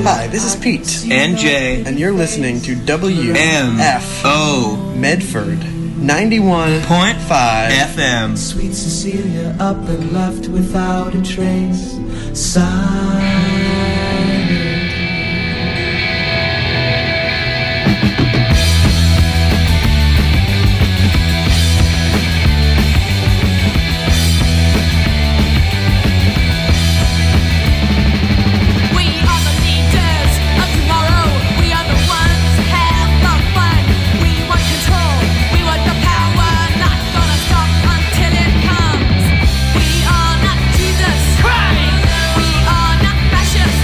Hi, this is Pete. And Jay. And you're listening to WMFO Medford 91.5 FM. Sweet Cecilia up and left without a trace. Silent. We are not Jesus. We are not precious.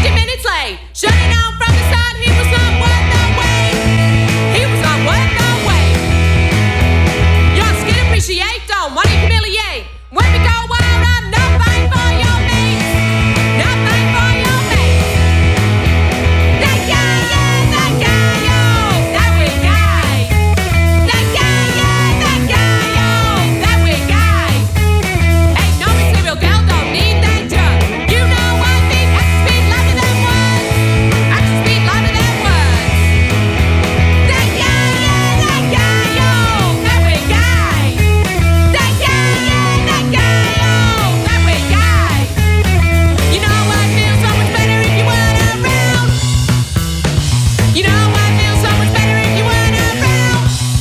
50 minutes late. Should've known from the start he was not worth the wait. He was not worth the wait. Your skin appreciate, don't want to humiliate. When we go out, I'm nothing for your mates. Nothing for your mates. That guy, yeah, that guy, yo, that we guy. That guy, yeah, that guy, yo, that we guy. Ain't no material girl, don't need that junk. You know I think I can speak louder than words. I can speak louder than words. That guy, yeah, that guy, yo, that we guy. That guy, yeah, that guy, yo, that we guy. You know I feel so much better if you weren't around. You know I feel so much better if you weren't around.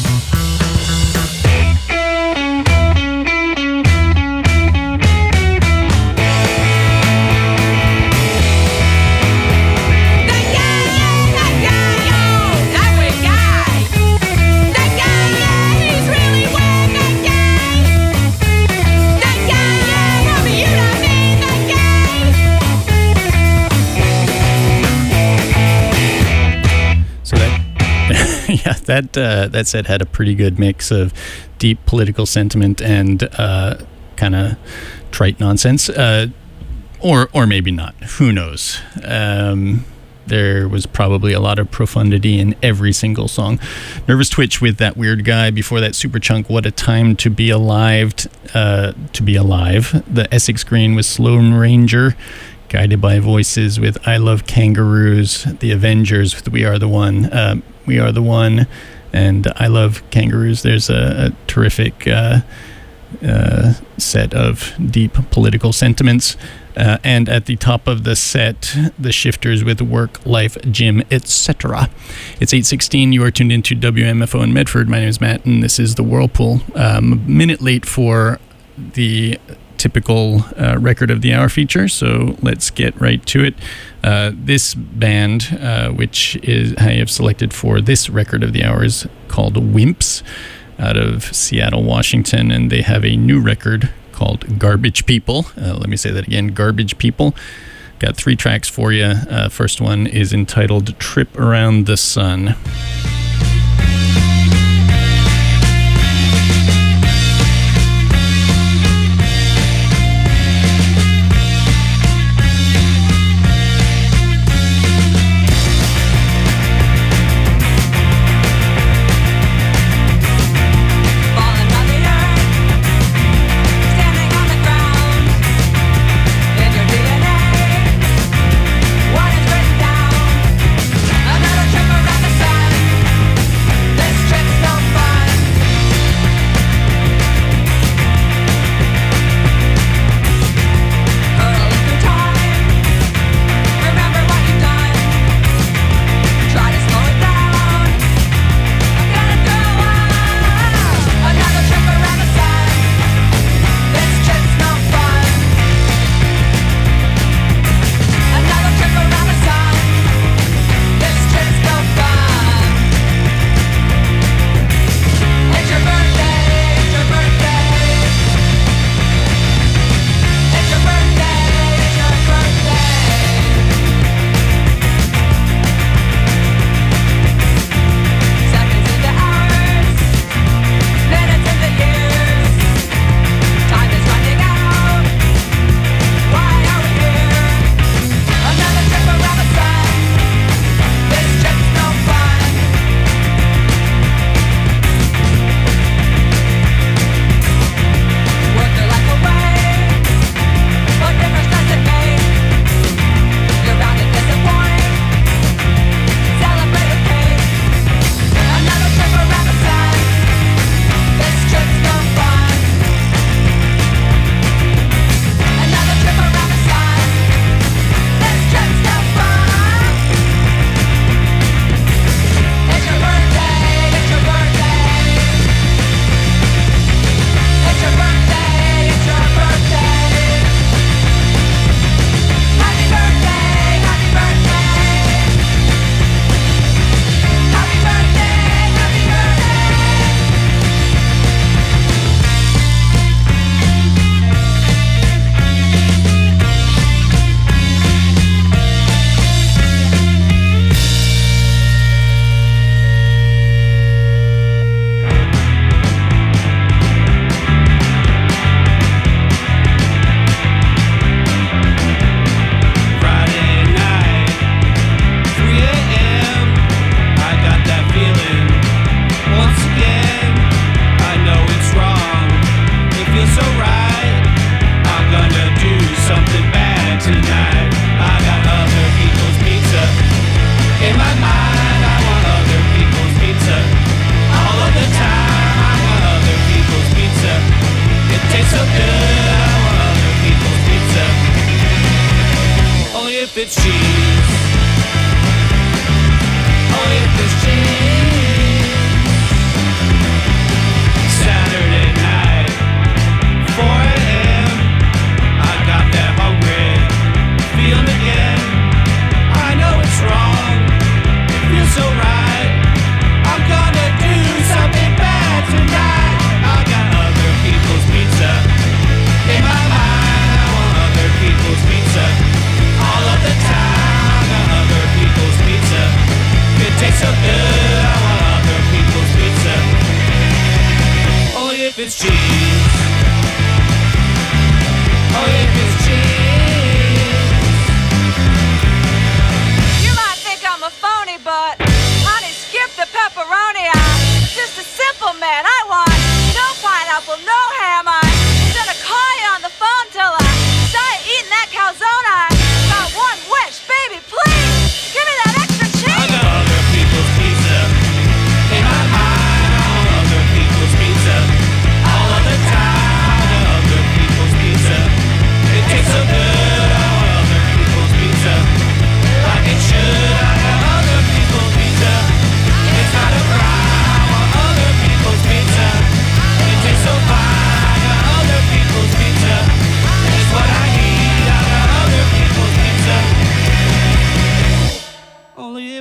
That guy, yeah, that guy, yo, that we guy. That guy, yeah, he's really worth that guy. That guy, yeah, Robbie, you don't need that guy. So that, yeah, that set had a pretty good mix of deep political sentiment and kind of trite nonsense, or maybe not. Who knows? There was probably a lot of profundity in every single song. Nervous Twitch with That Weird Guy. Before that, Superchunk, What a Time to Be Alive. The Essex Green with Sloan Ranger. Guided by Voices with I Love Kangaroos. The Avengers with We Are the One. We Are the One. And I Love Kangaroos. There's a terrific set of deep political sentiments. And at the top of the set, the Shifters with Work, Life, Gym, etc. It's 8:16. You are tuned into WMFO in Medford. My name is Matt, and this is The Whirlpool. A minute late for the typical record of the hour feature, so let's get right to it. This band, which is I have selected for this record of the hour, is called Wimps, out of Seattle, Washington, and they have a new record called Garbage People. Let me say that again, Garbage People. Got 3 tracks for you. First one is entitled Trip Around the Sun. Another trip around the sun.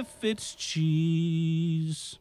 if it's cheese.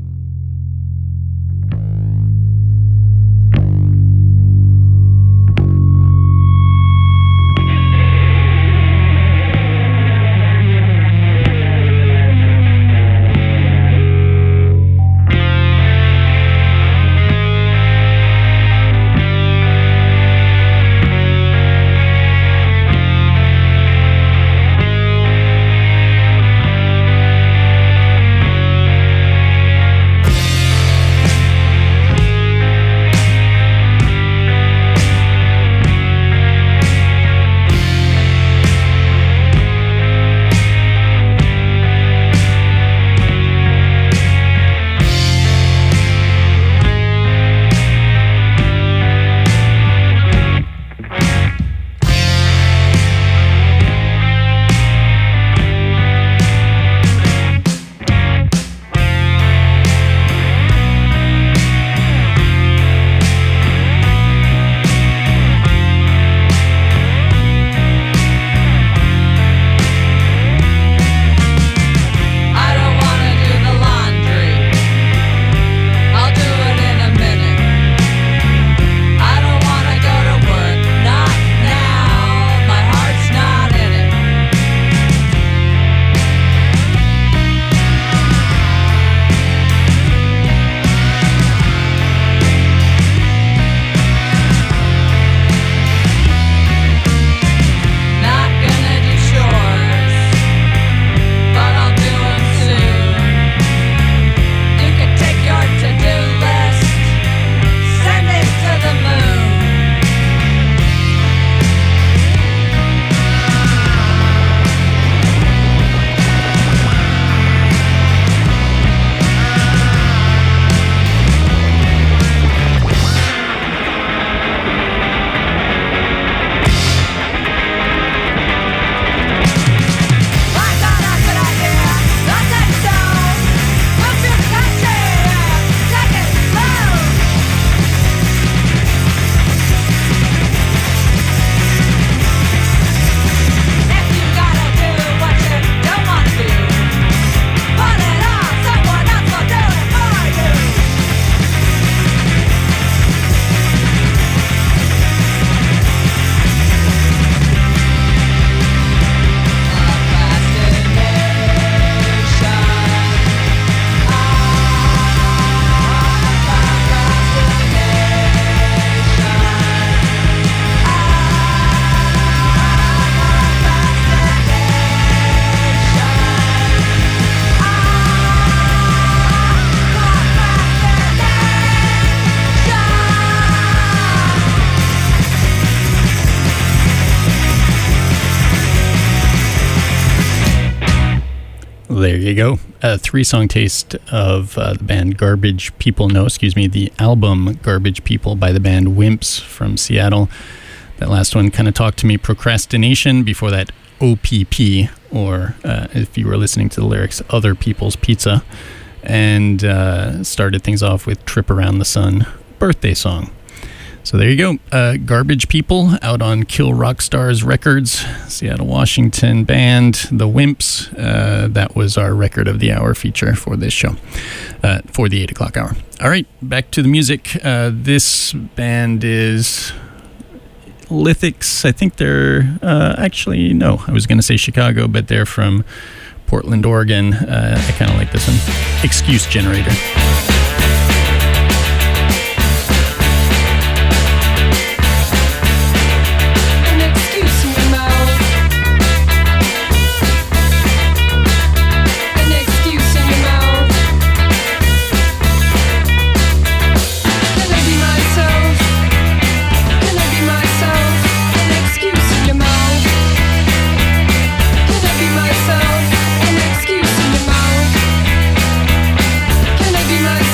There you go. A 3-song taste of the band Garbage People. No, excuse me, the album Garbage People by the band Wimps from Seattle. That last one kind of talked to me Procrastination. Before that, OPP, or if you were listening to the lyrics, Other People's Pizza. And started things off with Trip Around the Sun, Birthday Song. So there you go. Garbage People out on Kill Rock Stars Records, Seattle, Washington band, The Wimps. That was our Record of the Hour feature for this show, for the 8 o'clock hour. All right, back to the music. This band is Lithics. I think they're, actually, no, I was going to say Chicago, but they're from Portland, Oregon. I kind of like this one. Excuse Generator. Can I be myself?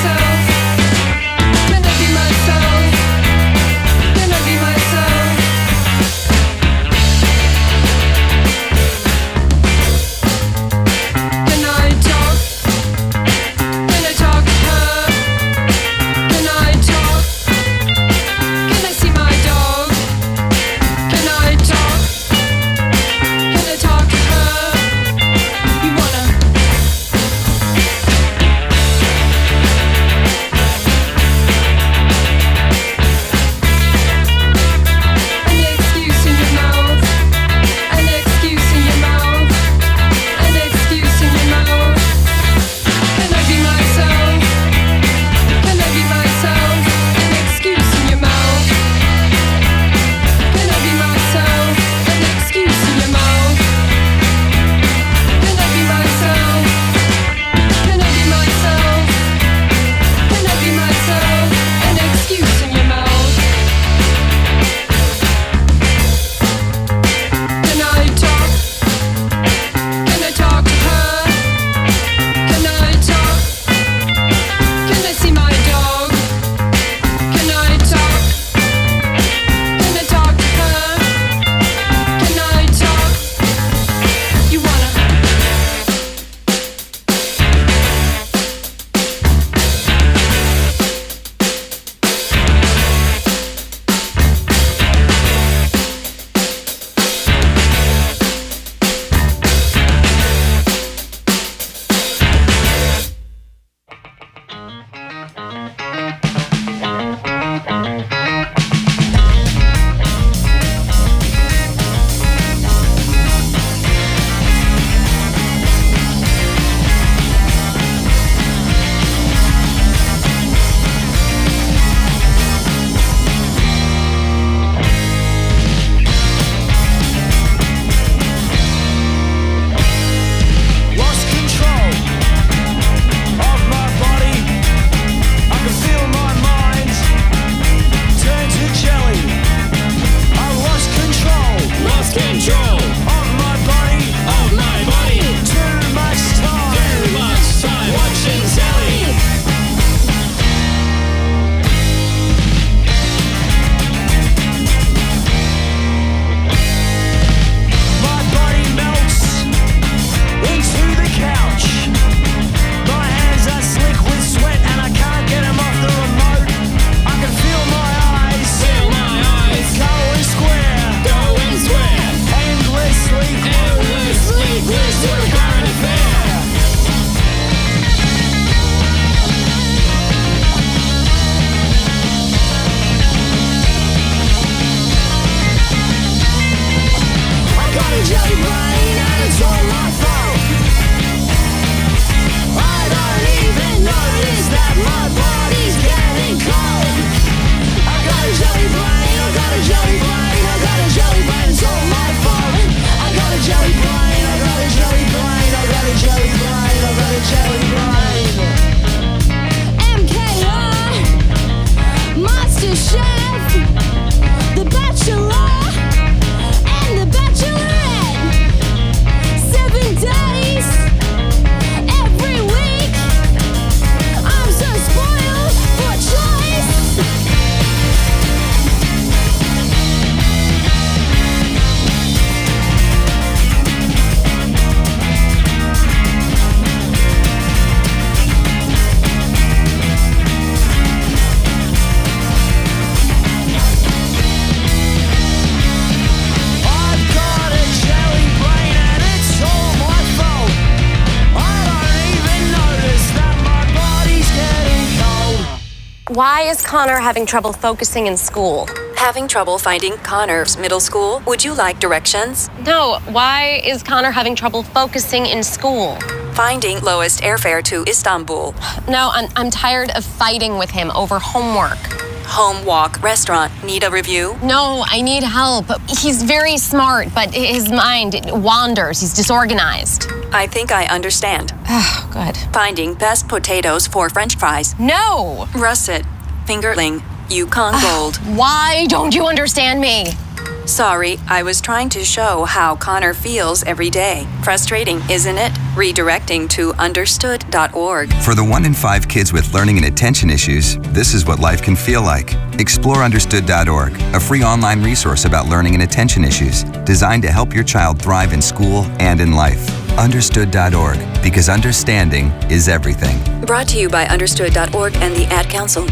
Why is Connor having trouble focusing in school? Having trouble finding Connor's middle school? Would you like directions? No, why is Connor having trouble focusing in school? Finding lowest airfare to Istanbul. No, I'm tired of fighting with him over homework. Home walk restaurant. Need a review? No, I need help. He's very smart, but his mind wanders. He's disorganized. I think I understand. Oh, good. Finding best potatoes for French fries. No! Russet. Fingerling. Yukon Gold. Why don't you understand me? Sorry, I was trying to show how Connor feels every day. Frustrating, isn't it? Redirecting to understood.org. For the 1 in 5 kids with learning and attention issues, this is what life can feel like. Explore understood.org, a free online resource about learning and attention issues, designed to help your child thrive in school and in life. Understood.org, because understanding is everything. Brought to you by understood.org and the Ad Council.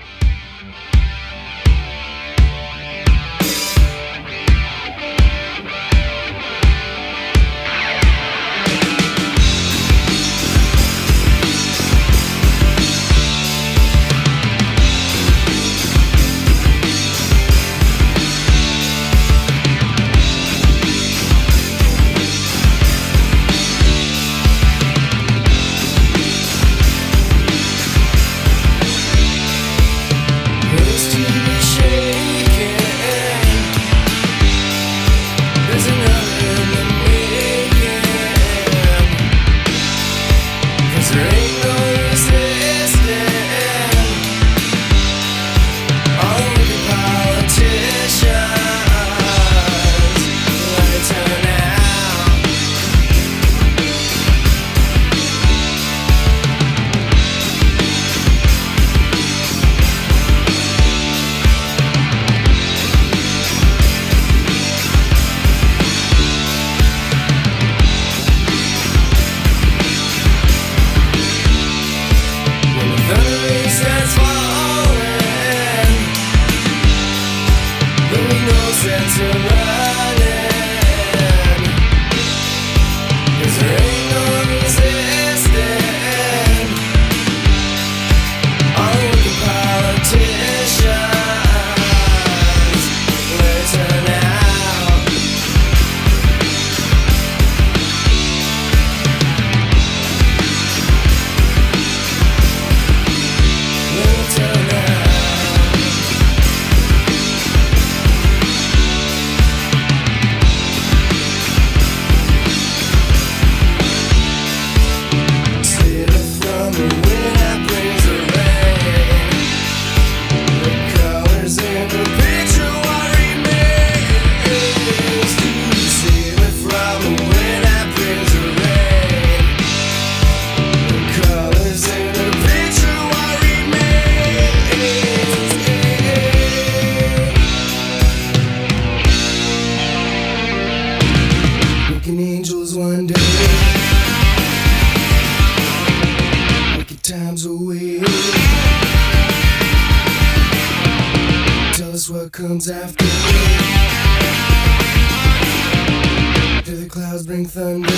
What comes after? Do the clouds bring thunder?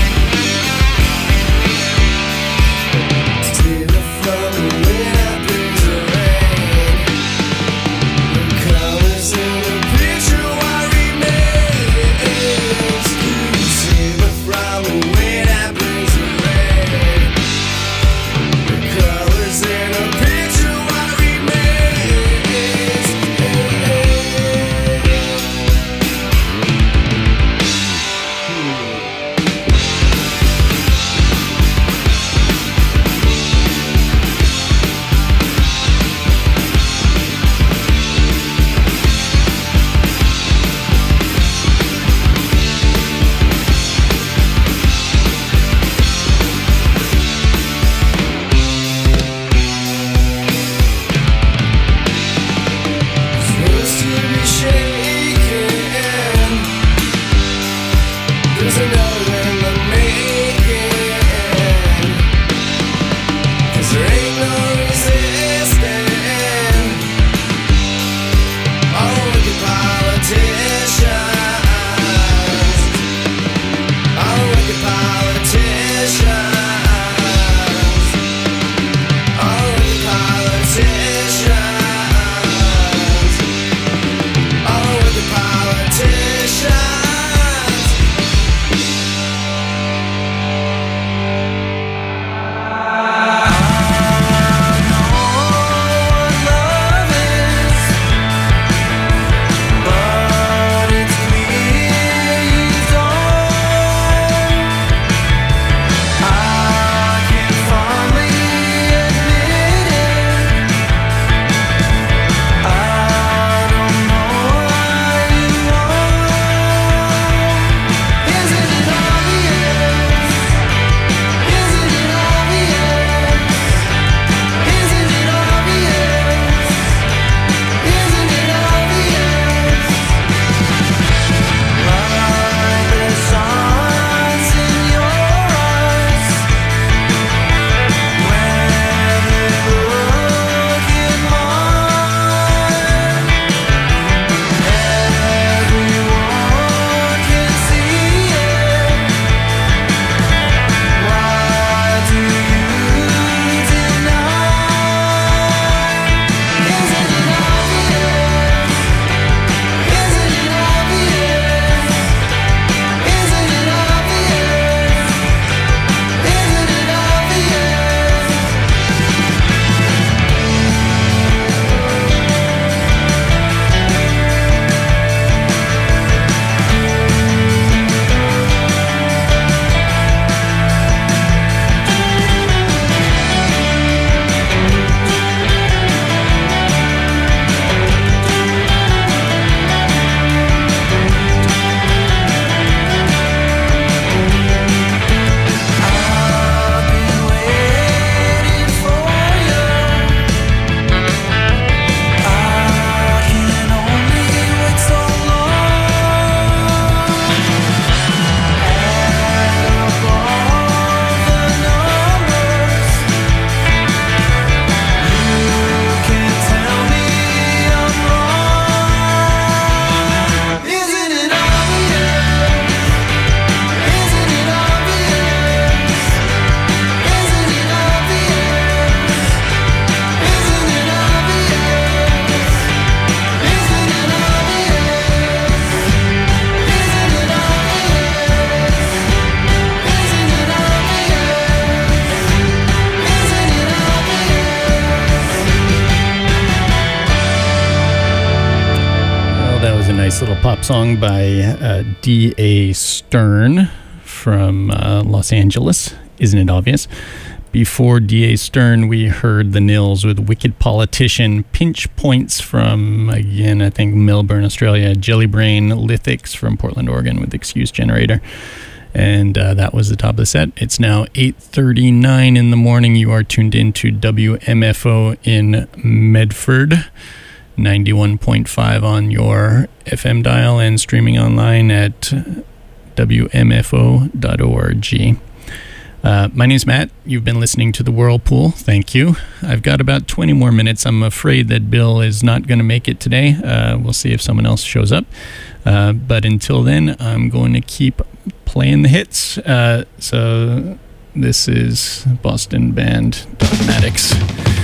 Steal from the wind I breathe. a nice little pop song by D.A. Stern from Los Angeles. Isn't it obvious? Before D.A. Stern, we heard the Nils with Wicked Politician, Pinch Points from, again, I think Melbourne, Australia, Jellybrain, Lithics from Portland, Oregon with Excuse Generator. And that was the top of the set. It's now 8:39 in the morning. You are tuned in to WMFO in Medford, 91.5 on your FM dial and streaming online at WMFO.org. My name's Matt. You've been listening to The Whirlpool. Thank you. I've got about 20 more minutes. I'm afraid that Bill is not going to make it today. We'll see if someone else shows up. But until then, I'm going to keep playing the hits. So this is Boston band Dogmatics.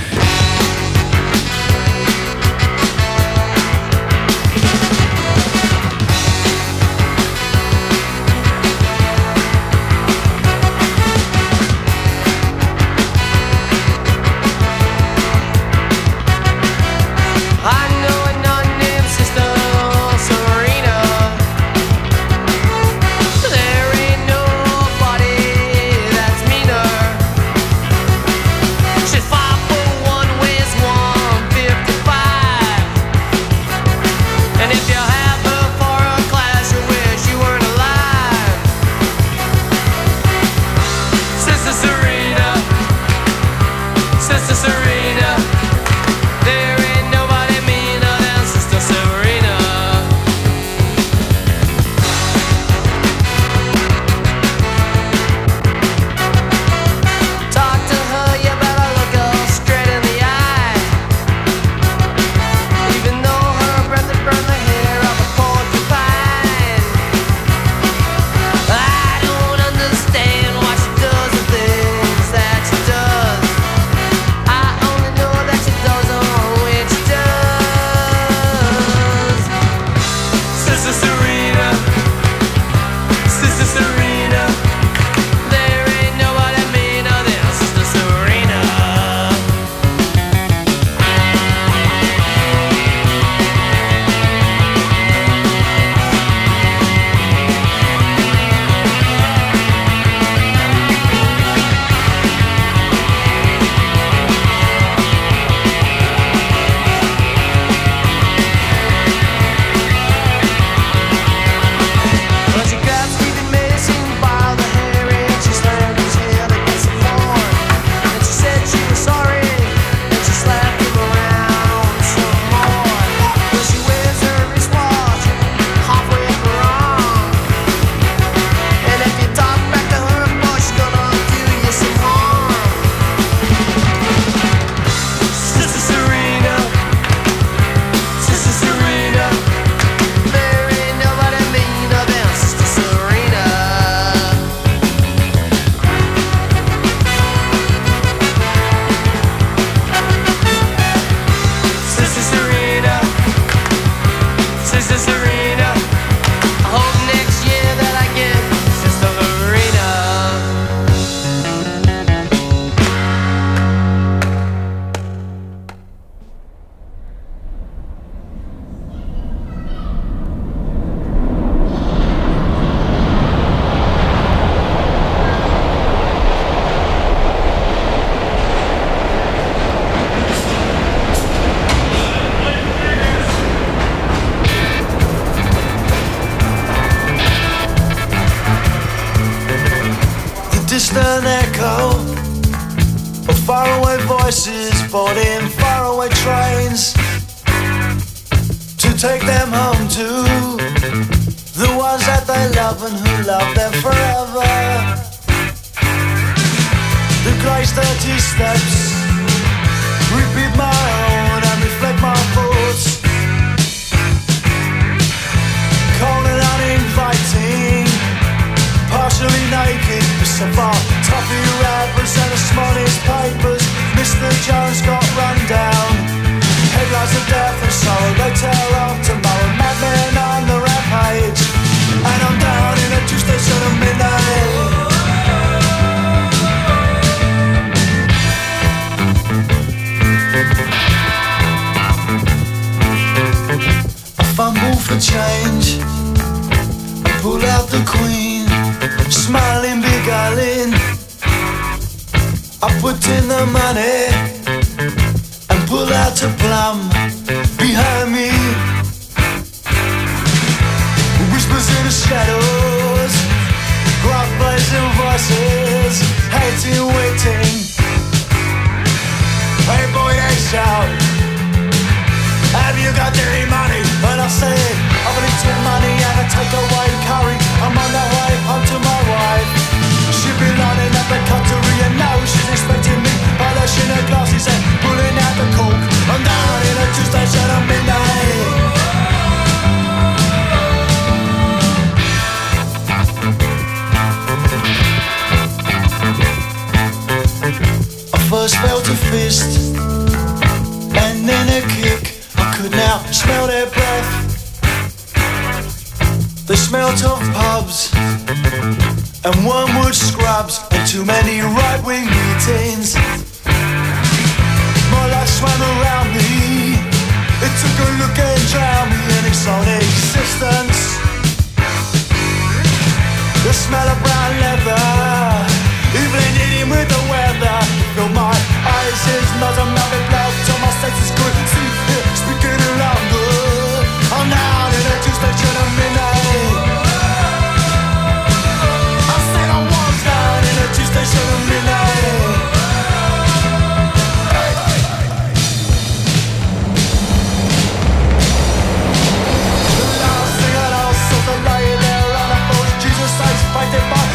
Distant echo of faraway voices boarding faraway trains to take them home to the ones that they love and who love them forever. The grey's 30 steps repeat my own and reflect my thoughts, cold and uninviting, partially naked, so far toffee wrappers and the smallest papers. Mr. Jones got run down. Headlines of death and sorrow they tell of tomorrow. Madmen on the rampage, and I'm down in a Tuesday sort of midnight. I fumble for change. I pull out the Queen, smiling, beguiling. I put in the money and pull out a plum behind me. Whispers in the shadows, gruff blazing voices, hating, waiting. Hey boy, they shout, have you got any money? And I say, I've got little money and I take away curry. I'm on the way home to my wife. She been lining at the cutlery and now she's expecting me. Polishing her glasses and pulling out the cork. I'm down in a two-station at midnight. I first felt a fist and then a kick. I could now smell their breath. They smelt of pubs and wormwood scrubs and too many right-wing meetings. My life swam around me. It took a look and drowned me in its own existence. The smell of brown leather, even eating with the weather. Fill my eyes, his nose, and mouth with blood till my senses could see it speaking around good. I'm down in a two-station at midnight. I said I was down in a two-station at midnight. The last thing I know, so the lying there on a post, Jesus says, fighting by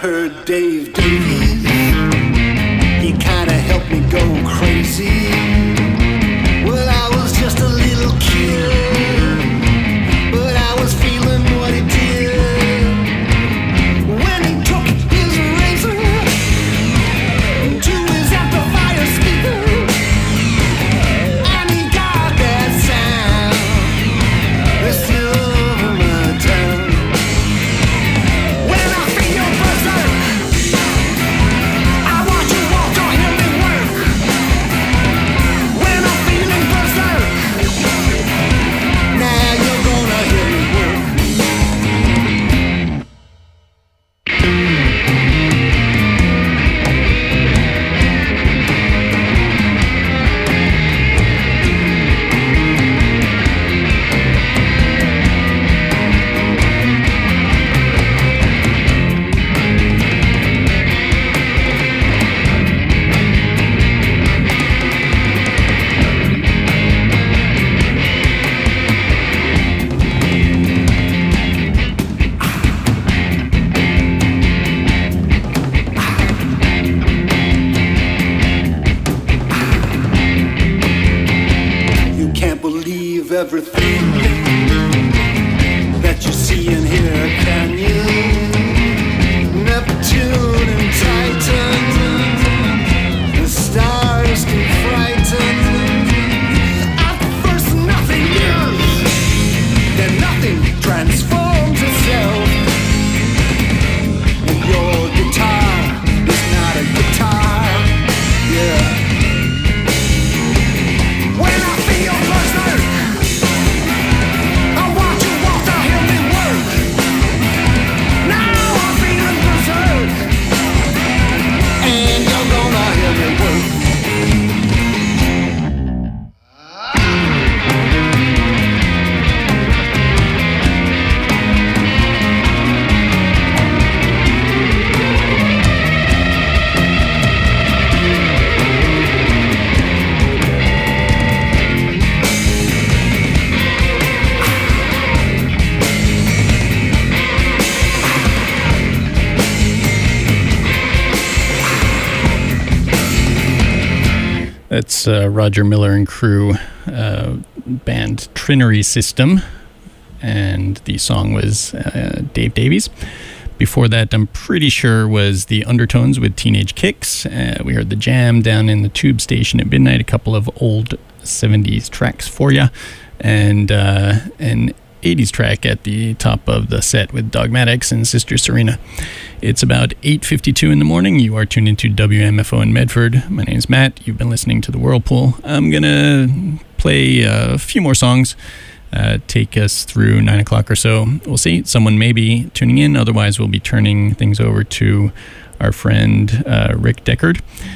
heard Dave Davies. He kinda helped me go crazy. Well, I was just a little kid, but I was feeling what he did. When he took his razor to his amplifier speaker, and he got that sound, it's still over my tongue. When I feel berserk, I watch you walk or hear me work. When I'm feeling berserk, now you're gonna hear me work. You can't believe everything that you see and hear, can you? Neptune and Titan, the stars can frighten. At first nothing is, then nothing transforms itself. And your guitar is not a guitar, yeah. When I feel berserk, I watch you walk or hear me work. Now I'm feeling berserk, and you're gonna hear me work. That's Roger Miller and crew, band Trinary System, and the song was Dave Davies. Before that, I'm pretty sure, was the Undertones with Teenage Kicks. We heard The Jam down in the Tube Station at midnight, a couple of old 70s tracks for you, and an 80s track at the top of the set with Dogmatics and Sister Serena. It's about 8:52 in the morning. You are tuned into WMFO in Medford. My name's Matt. You've been listening to The Whirlpool. I'm going to play a few more songs, take us through 9 o'clock or so. We'll see. Someone may be tuning in. Otherwise, we'll be turning things over to our friend Rick Deckard.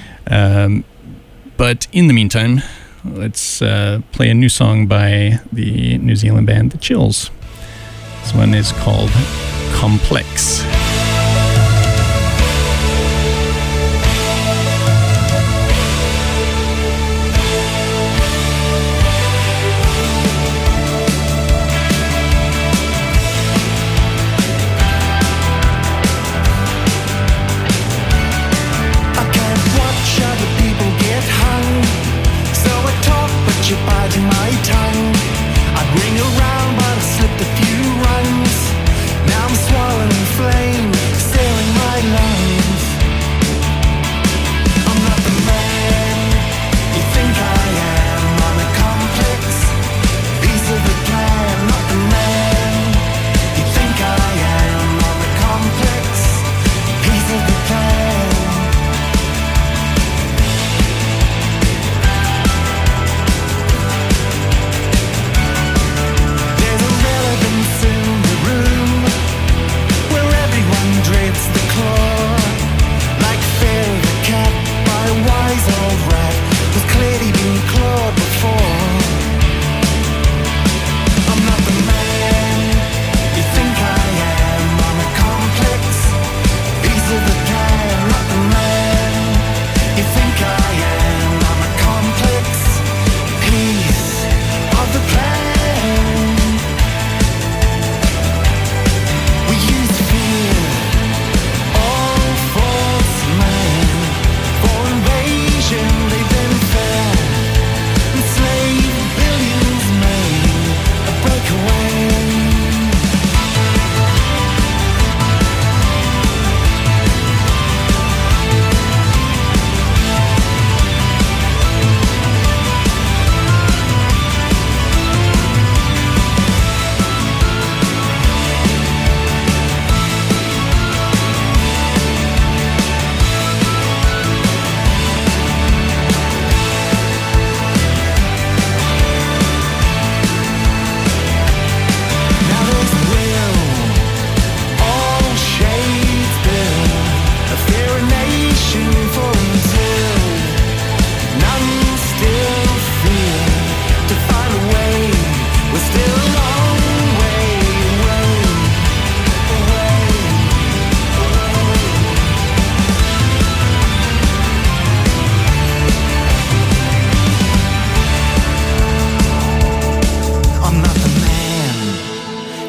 But in the meantime, let's play a new song by the New Zealand band The Chills. This one is called Complex.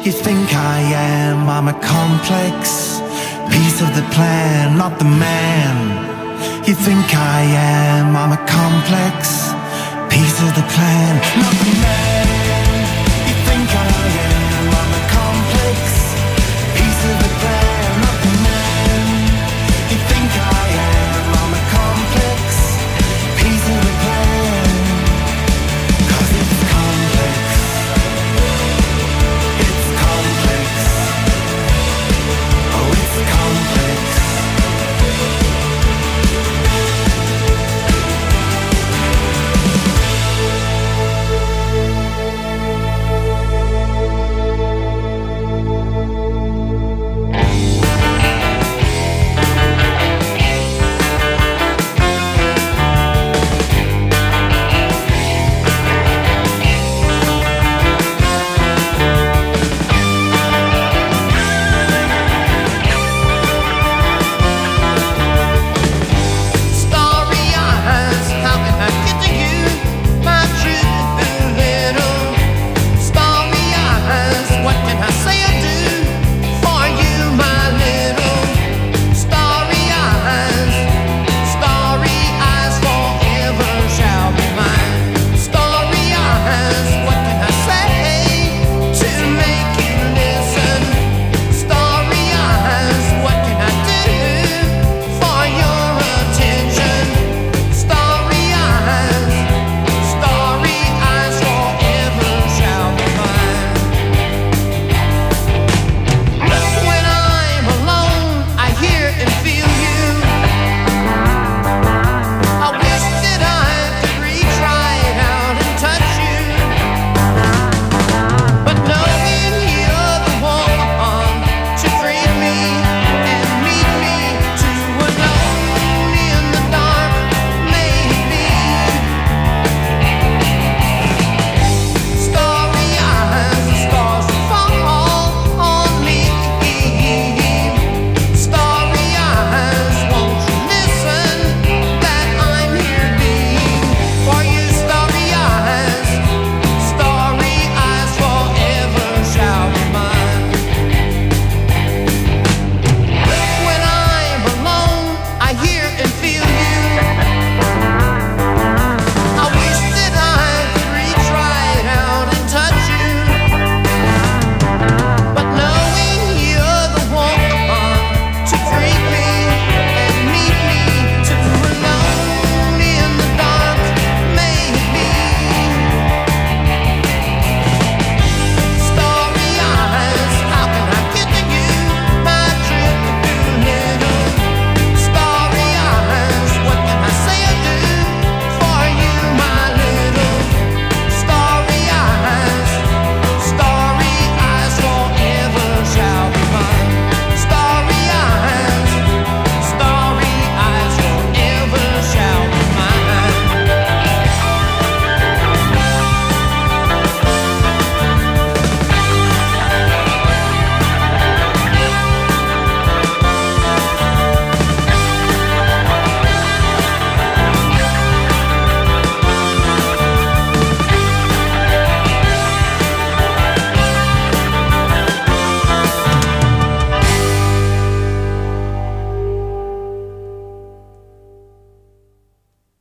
you think I am. I'm a complex piece of the plan, not the man. You think I am. I'm a complex piece of the plan, not the man. You think I am. I'm a complex piece of the plan, not the man. You think I am. I'm a complex piece of the plan. 'Cause it's complex. It's complex. Oh, it's complex.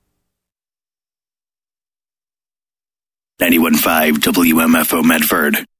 .5 WMFO Medford.